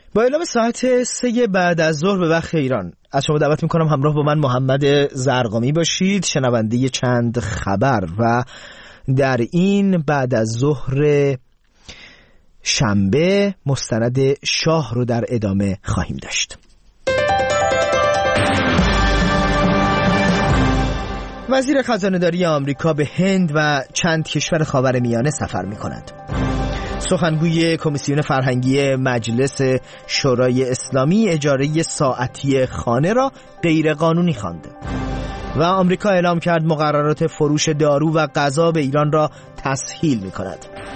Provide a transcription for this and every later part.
با اعلام ساعت 3 بعد از ظهر به وقت ایران از شما دعوت میکنم همراه با من محمد زرقامی باشید، شنونده چند خبر، و در این بعد از ظهر شنبه مستند شاه رو در ادامه خواهیم داشت. وزیر خزانه‌داری آمریکا به هند و چند کشور خاورمیانه سفر می‌کند. سخنگوی کمیسیون فرهنگی مجلس شورای اسلامی اجاره ساعتی خانه را غیرقانونی خواند و آمریکا اعلام کرد مقررات فروش دارو و غذا به ایران را تسهیل می‌کند.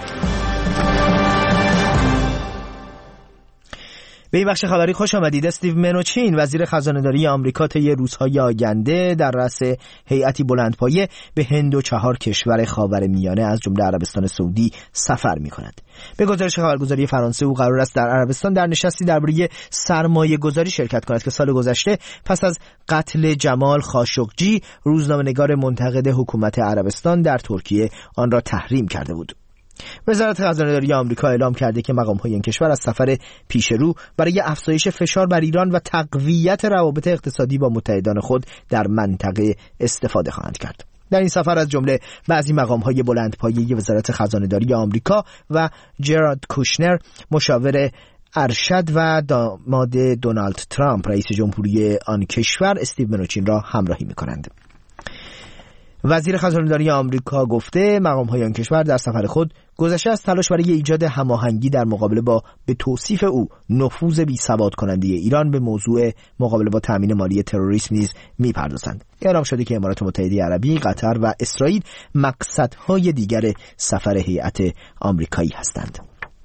به این بخش خبری خوش آمدید. استیو منوچین وزیر خزانه‌داری آمریکا طی روزهای آینده در رأس هیئتی بلندپایه به هند و 4 کشور خاورمیانه از جمله عربستان سعودی سفر می‌کند. به گزارش خبرگزاری فرانسه او قرار است در عربستان در نشستی درباره سرمایه‌گذاری شرکت کند که سال گذشته پس از قتل جمال خاشقجی روزنامه‌نگار منتقد حکومت عربستان در ترکیه آن را تحریم کرده بود. وزارت خزانه‌داری آمریکا اعلام کرده که مقام‌های این کشور از سفر پیشرو برای افزایش فشار بر ایران و تقویت روابط اقتصادی با متحدان خود در منطقه استفاده خواهند کرد. در این سفر از جمله بعضی مقام‌های بلندپایه وزارت خزانه‌داری آمریکا و جرارد کوشنر مشاور ارشد و داماد دونالد ترامپ رئیس جمهوری آن کشور استیو منوچین را همراهی می‌کنند. وزیر خزانه‌داری آمریکا گفته مقام‌های آن کشور در سفر خود گذشته از تلاش برای ایجاد هماهنگی در مقابله با به توصیف او نفوذ بی‌ثبات کننده ایران به موضوع مقابله با تامین مالی تروریسم نیز می‌پردازند. اعلام شده که امارات متحده عربی، قطر و اسرائیل مقصدهای دیگر سفر هیئت آمریکایی هستند.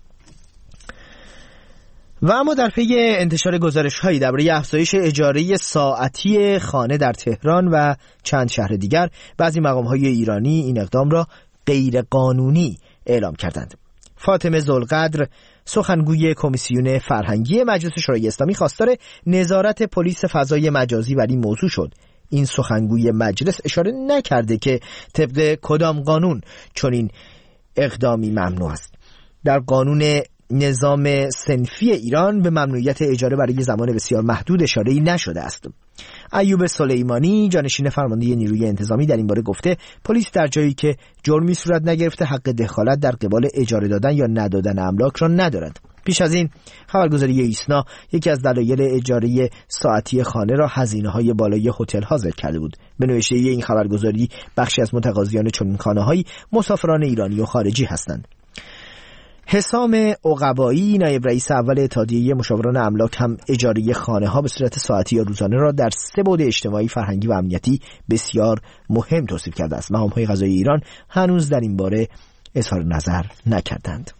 و اما در پی انتشار گزارش‌هایی درباره افزایش اجاره ساعتی خانه در تهران و چند شهر دیگر، بعضی مقام‌های ایرانی این اقدام را غیرقانونی اعلام کردند. فاطمه ذوالقدر سخنگوی کمیسیون فرهنگی مجلس شورای اسلامی خواستار نظارت پلیس فضای مجازی بر این موضوع شد. این سخنگوی مجلس اشاره نکرده که طبق کدام قانون چنین اقدامی ممنوع است. در قانون نظام صنفی ایران به ممنوعیت اجاره برای زمان بسیار محدود اشاره‌ای نشده است. ایوب سلیمانی جانشین فرمانده نیروی انتظامی در این باره گفته پلیس در جایی که جرمی صورت نگرفته حق دخالت در قبال اجاره دادن یا ندادن املاک را ندارد. پیش از این خبرگزاری ایسنا یکی از دلایل اجاره ساعتی خانه را هزینه‌های بالای هتل‌ها ذکر کرده بود. به نوشته این خبرگزاری بخشی از متقاضیان چنین خانه‌هایی مسافران ایرانی و خارجی هستند. حسام عقبایی نایب رئیس اول اتحادیه مشاوران املاک هم اجاره خانه‌ها به صورت ساعتی یا روزانه را در 3 بعد اجتماعی، فرهنگی و امنیتی بسیار مهم توصیف کرده است. مقام‌های قضایی ایران هنوز در این باره اظهار نظر نکردند.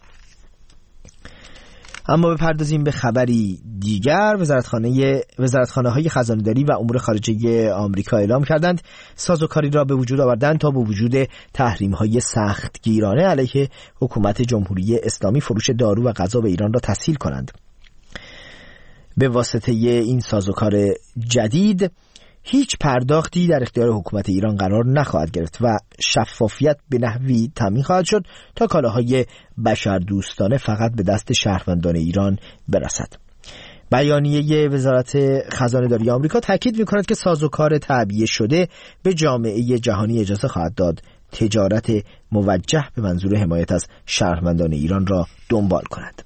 اما بپردازیم به خبری دیگر. وزارتخانه‌های خزانه‌داری و امور خارجه آمریکا اعلام کردند سازوکاری را به وجود آوردند تا با وجود تحریم‌های سختگیرانه علیه حکومت جمهوری اسلامی فروش دارو و غذا به ایران را تسهیل کنند. به واسطه این سازوکار جدید هیچ پرداختی در اختیار حکومت ایران قرار نخواهد گرفت و شفافیت به نحوی تامین خواهد شد تا کالاهای بشردوستانه فقط به دست شهروندان ایران برسد. بیانیه وزارت خزانه‌داری آمریکا تاکید می‌کند که سازوکار تعبیه شده به جامعه جهانی اجازه خواهد داد تجارت موجه به منظور حمایت از شهروندان ایران را دنبال کند.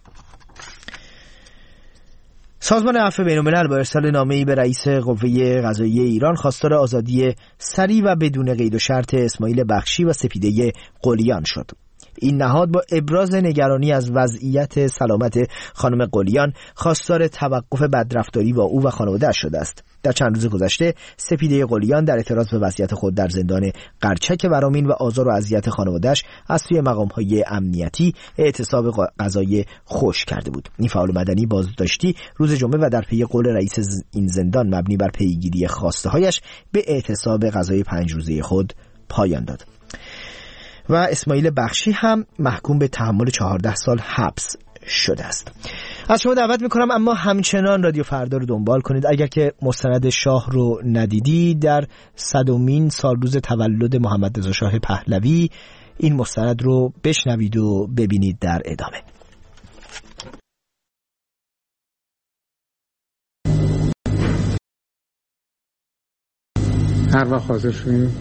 سازمان عفو بین‌الملل با ارسال نامه‌ای به رئیس قوه قضاییه ایران خواستار آزادی سریع و بدون قید و شرط اسماعیل بخشی و سپیده قلیان شد. این نهاد با ابراز نگرانی از وضعیت سلامت خانم قلیان خواستار توقف بدرفتاری با او و خانواده‌اش شده است. در چند روز گذشته سپیده قلیان در اعتراض به وضعیت خود در زندان قرچک ورامین و آزار و اذیت خانواده‌اش از سوی مقام‌های امنیتی اعتصاب غذایی خوش کرده بود. این فعال مدنی بازداشتی روز جمعه و در پی قول رئیس این زندان مبنی بر پیگیری خواسته‌هایش به اعتصاب غذایی 5 روزه خود پایان داد. و اسماعیل بخشی هم محکوم به تحمل 14 سال حبس شده است. از شما دعوت میکنم اما همچنان رادیو فردا رو دنبال کنید. اگر که مستند شاه رو ندیدی، در 100مین سالروز تولد محمد رضا شاه پهلوی این مستند رو بشنوید و ببینید در ادامه. هر وقت حاضر شدیم.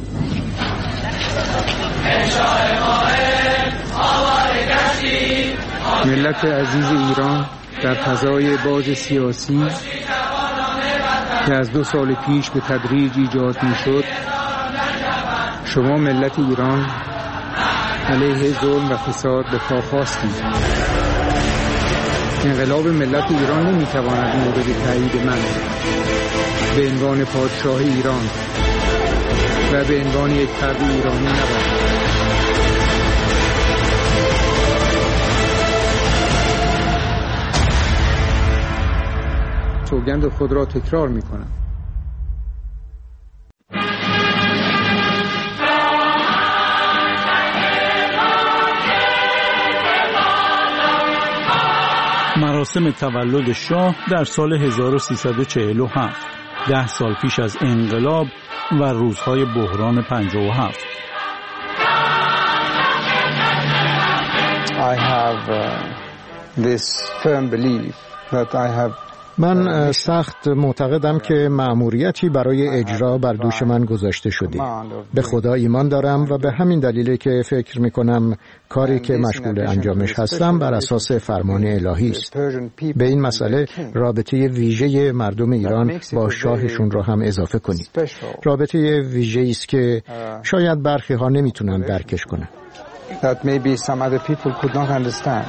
ملت عزیز ایران در فضای باز سیاسی که از 2 سال پیش به تدریج ایجاد می شد، شما ملت ایران علیه ظلم و فساد به پا خواستید. انقلاب ملت ایران نمی تواند مورد تایید من به عنوان پادشاه ایران و به عنوان یک فرد ایرانی نباشد. سوگند خود را تکرار می کنم. مراسم تولد شاه در سال 1347، 10 سال پیش از انقلاب و روزهای بحران 57. I have this firm belief that I have من سخت معتقدم که مأموریتی برای اجرا بر دوش من گذاشته شده. به خدا ایمان دارم و به همین دلیله که فکر میکنم کاری که مشغول انجامش هستم بر اساس فرمان الهی است. به این مسئله رابطه ویژه مردم ایران با شاهشون رو هم اضافه کنید. رابطه ویژه‌ای است که شاید برخی ها نمیتونن درکش کنن. that maybe some other people could not understand.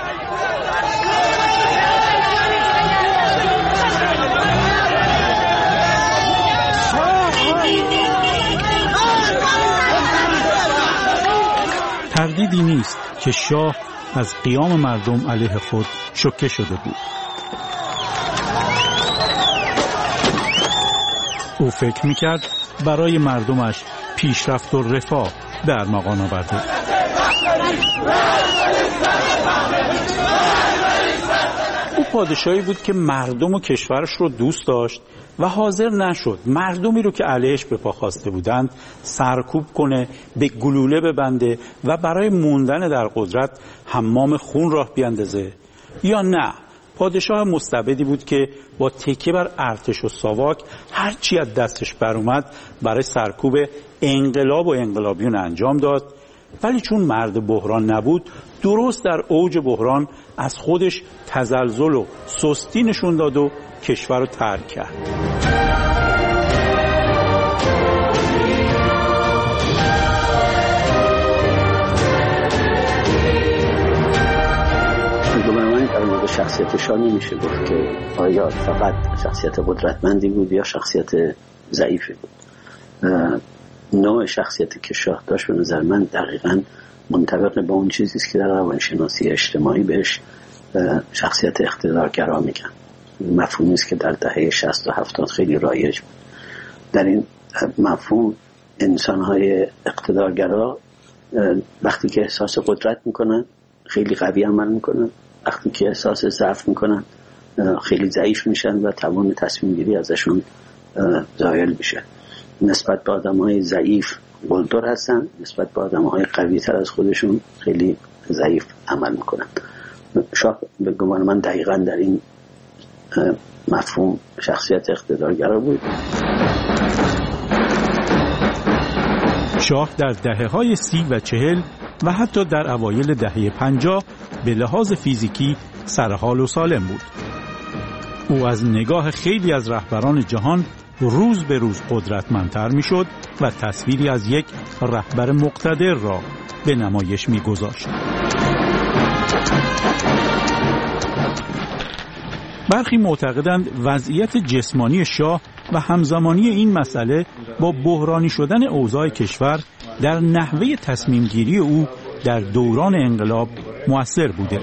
تردیدی نیست که شاه از قیام مردم علیه خود شوکه شده بود. او فکر میکرد برای مردمش پیشرفت و رفاه به ارمغان آورده. او پادشاهی بود که مردم و کشورش رو دوست داشت و حاضر نشد مردمی رو که علیهش به پا خواسته بودند سرکوب کنه، به گلوله ببنده و برای موندن در قدرت حمام خون راه بیاندازه. یا نه، پادشاه مستبدی بود که با تکیه بر ارتش و ساواک هرچی از دستش بر اومد برای سرکوب انقلاب و انقلابیون انجام داد، ولی چون مرد بحران نبود درست در اوج بحران از خودش تزلزل و سستی نشون داد و کشور رو ترک کرد. در مورد شخصیت شاه نمیشه گفت که آیا فقط شخصیت قدرتمندی بود یا شخصیت ضعیفی بود. نوع شخصیتی که شاه داشت به نظر من دقیقاً منطبق با اون چیزی است که در روانشناسی اجتماعی بهش شخصیت اقتدارگرا میگن. مفهومی است که در دهه 60 و 70 خیلی رایج بود. در این مفهوم انسان‌های اقتدارگرا وقتی که احساس قدرت میکنن خیلی قوی عمل میکنن، وقتی که احساس ضعف میکنن خیلی ضعیف میشن و توان تصمیم گیری ازشون زایل میشه. نسبت به آدم‌های ضعیف قلدر هستن، نسبت به آدم‌های قوی‌تر از خودشون خیلی ضعیف عمل میکنن. شاه به گمان من دقیقاً در این مفهوم شخصیت اقتدارگرا بود. شاه در دهه‌های 30 و 40 و حتی در اوایل دهه 50 به لحاظ فیزیکی سرحال و سالم بود. او از نگاه خیلی از رهبران جهان روز به روز قدرتمندتر میشد و تصویری از یک رهبر مقتدر را به نمایش میگذاشت. برخی معتقدند وضعیت جسمانی شاه و همزمانی این مسئله با بحرانی شدن اوضاع کشور در نحوه تصمیم گیری او در دوران انقلاب مؤثر بوده.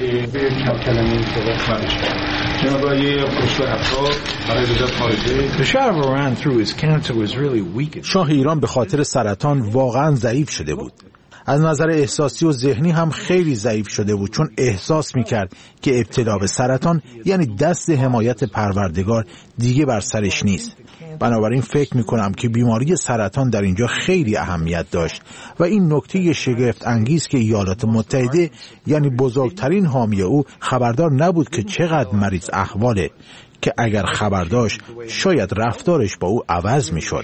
شاه ایران به خاطر سرطان واقعا ضعیف شده بود. از نظر احساسی و ذهنی هم خیلی ضعیف شده بود، چون احساس میکرد که ابتلا به سرطان یعنی دست حمایت پروردگار دیگه بر سرش نیست. بنابراین فکر میکنم که بیماری سرطان در اینجا خیلی اهمیت داشت و این نکته شگفت انگیز که ایالات متحده یعنی بزرگترین حامی او خبردار نبود که چقدر مریض احواله. که اگر خبر داشت شاید رفتارش با او عوض میشد.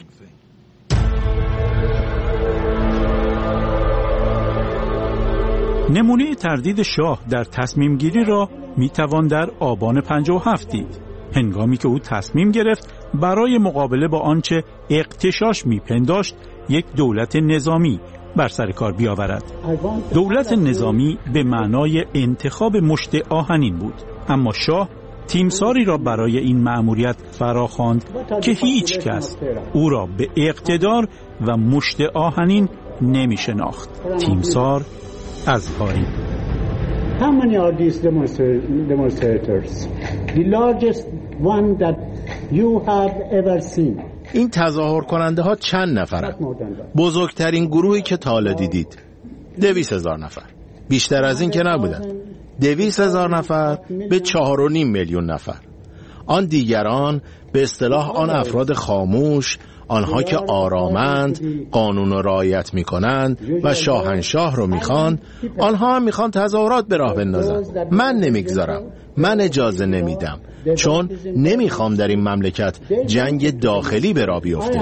نمونه تردید شاه در تصمیم گیری را میتوان در آبان 57 دید، هنگامی که او تصمیم گرفت برای مقابله با آنچه اغتشاش میپنداشت یک دولت نظامی بر سر کار بیاورد. دولت نظامی به معنای انتخاب مشت آهنین بود، اما شاه تیمساری را برای این مأموریت فراخواند که هیچ کس او را به اقتدار و مشت آهنین نمی شناخت. تیمسار ازهاری. How many are these demonstrators? The largest one that you have ever seen. این تظاهر کننده ها چند نفرند؟ بزرگترین گروهی که تا حالا دیدید 200,000 نفر. بیشتر از این که نبودند. 200,000 نفر به 4.5 میلیون نفر. آن دیگران به اصطلاح آن افراد خاموش، آنها که آرامند، قانون را رعایت می‌کنند و شاهنشاه رو می‌خوان، آنها هم می‌خوان تظاهرات به راه بندازن. من نمیگذارم، من اجازه نمیدم، چون نمی‌خوام در این مملکت جنگ داخلی به راه بیفته.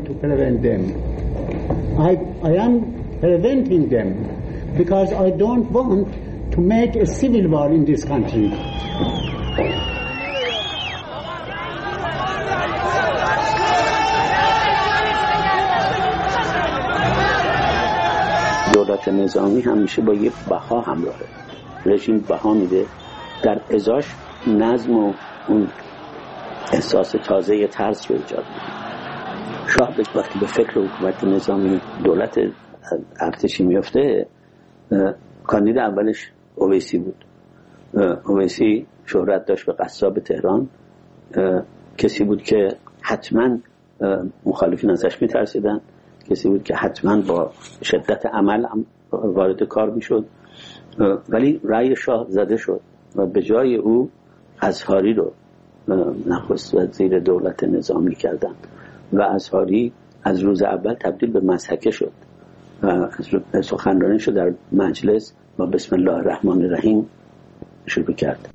دولت نظامی همیشه با یک بها همراهه. رژیم بها میده، در ازاش نظم و اون احساس تازه ترس رو ایجاد میده. شاه وقتی به فکر حکومت نظامی دولت ارتشی میفته، کاندید اولش اویسی بود. اویسی شهرت داشت به قصاب تهران، کسی بود که حتما مخالفین ازش میترسیدن، کسی بود که حتما با شدت عمل وارد کار میشد، ولی رأی شاه زده شد و به جای او ازهاری رو نخست وزیر دولت نظامی کردن و ازهاری از روز اول تبدیل به مضحکه شد و سخنرانیش رو در مجلس با بسم الله الرحمن الرحیم شروع کرد.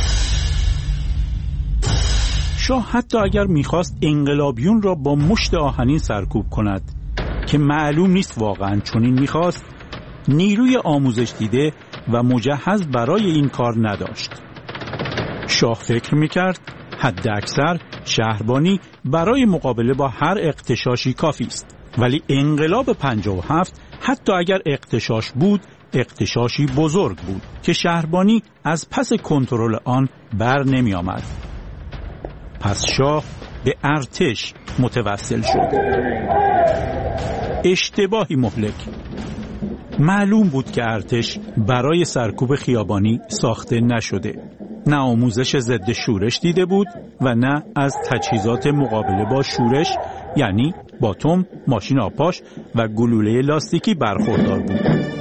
شاه حتی اگر میخواست انقلابیون را با مشت آهنین سرکوب کند که معلوم نیست واقعا چنین میخواست، نیروی آموزش دیده و مجهز برای این کار نداشت. شاه فکر میکرد حد اکثر شهربانی برای مقابله با هر اغتشاشی کافی است، ولی انقلاب 57 حتی اگر اغتشاش بود، اغتشاشی بزرگ بود که شهربانی از پس کنترل آن بر نمی آمد. پس شاه به ارتش متوسل شد. اشتباهی مهلک. معلوم بود که ارتش برای سرکوب خیابانی ساخته نشده. نه آموزش ضد شورش دیده بود و نه از تجهیزات مقابله با شورش، یعنی باتوم، ماشین آبپاش و گلوله لاستیکی برخوردار بود.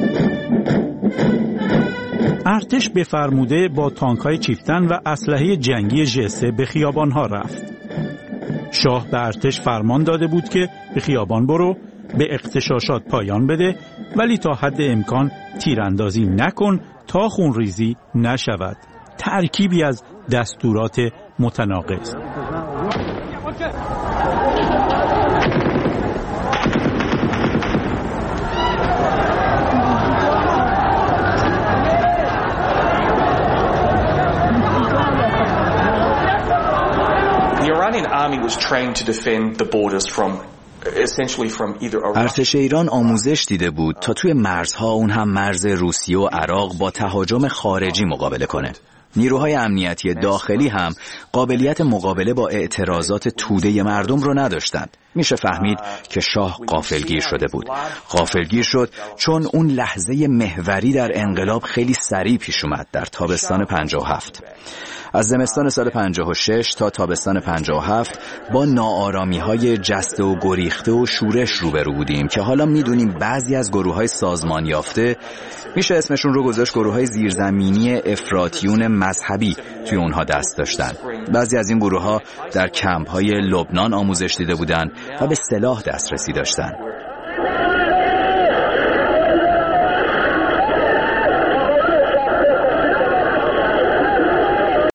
ارتش به فرموده با تانک‌های چیفتن و اسلحه جنگی ژ3 به خیابان‌ها رفت. شاه به ارتش فرمان داده بود که به خیابان برو، به اغتشاشات پایان بده، ولی تا حد امکان تیراندازی نکن تا خونریزی نشود. ترکیبی از دستورات متناقض. ارتش ایران آموزش دیده بود تا توی مرزها، اون هم مرز روسیه و عراق، با تهاجم خارجی مقابله کنه. نیروهای امنیتی داخلی هم قابلیت مقابله با اعتراضات توده مردم رو نداشتند. میشه فهمید که شاه غافلگیر شده بود. غافلگیر شد چون اون لحظه محوری در انقلاب خیلی سریع پیش اومد در تابستان 57. از زمستان سال 56 تا تابستان 57 با ناآرامی‌های جسته و گریخته و شورش روبرو بودیم که حالا میدونیم بعضی از گروه‌های سازمان یافته، میشه اسمشون رو گذاشت گروه‌های زیرزمینی افراطیون مذهبی، توی اونها دست داشتن. بعضی از این گروه‌ها در کمپ‌های لبنان آموزش دیده بودن و به سلاح دسترسی داشتن.